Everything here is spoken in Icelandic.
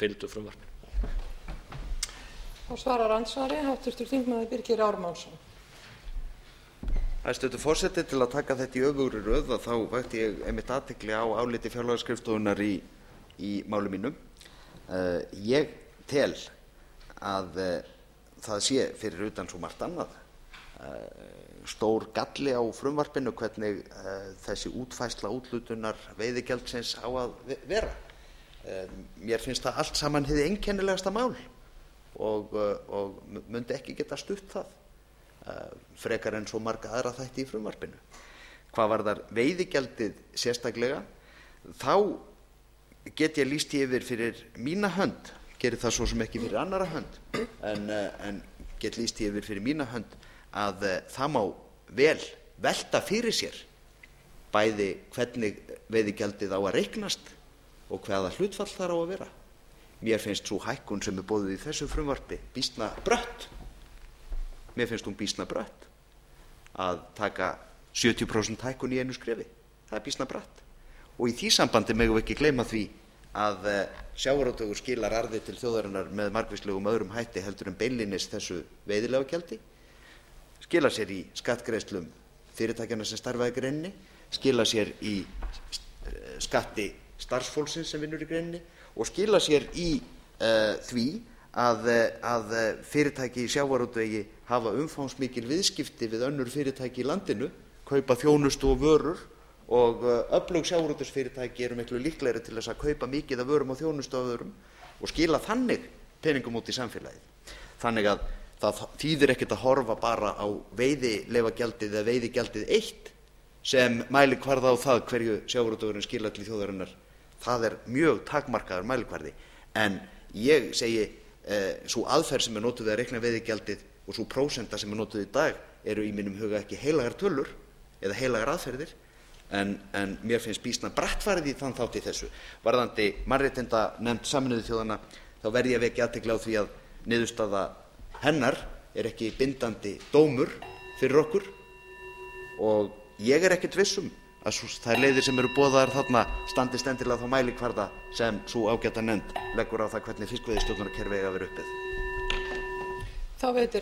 fylgdu frumvarpinu. Þá svarar andsvari hv. þingmaður Birgir Ármannsson. Hæstv. forseti, til að taka þetta í öfugri röð þá vakti ég einmitt athygli á áliti fjárlagaskrifstofunnar í máli mínu. Ég tel að það sé fyrir utan svo margt annað stór galli á frumvarpinu hvernig þessi útfærsla úthlutunar veiðigjaldsins á að vera. Mér finnst það allt saman hið einkennilegasta mál og myndi ekki geta stutt það frekar en svo marga aðra þætti í frumvarpinu. Hvað varðar veiðigjaldið sérstaklega, þá get ég lýst yfir fyrir mína hönd, geri það svo sem ekki fyrir annarra hönd, en get lýst yfir fyrir mína hönd að það má vel velta fyrir sér bæði hvernig veiðigjaldið á að reiknast og hvaða hlutfall þar á að vera. Mér finnst sú hækkun sem boðuð í þessu frumvarpi býsna brött. Mér finnst hún býsna brött að taka 70% hækkun í einu skrefi. Það er býsna brött. Og í því sambandi megum við ekki gleyma því að sjávarútvegur skilar arði til þjóðarinnar með margvíslegum öðrum hætti heldur en beinlínis þessu veiðileyfagjaldi, skilar sér í skattgreiðslum fyrirtækjanna sem starfa í greininni, skilar sér í skatti starfsfólksins sem vinnur í greininni og skilar sér í því að fyrirtæki í sjávarútvegi hafa umfangsmikil viðskipti við önnur fyrirtæki í landinu, kaupa þjónustu og vörur og öflug sjávarútvegsfyrirtæki eru miklu líklegri til þess að kaupa mikið af vörum og þjónustu af öðrum og skila þannig peningum út í samfélagið. Þannig að það þýðir ekkert að horfa bara á veiðileyfagjaldið eða veiðigjaldið eitt sem mælikvarða á það hverju sjávarútvegurinn skilar til þjóðarinnar. Það er mjög takmarkaður mælikvarði, en ég segi sú aðferð sem notuð við að reikna veiðigjaldið og sú prósenta sem notuð í dag eru í mínum huga ekki heilagar tölur eða heilagar aðferðir, en mér finnst býsna brattfarið í þann þátt í þessu. Varðandi mannréttindanefnd Sameinuðu þjóðanna þá verð ég að vekja athygli á því að niðurstaða hennar er ekki bindandi dómur fyrir okkur og ég er ekkert viss að þær leiðir sem eru boðaðar þarna standist endilega þá mælikvarða sem sú ágæta nefnd leggur á það hvernig fiskveiðistjórnarkerfi eiga að vera uppið. Þá veitir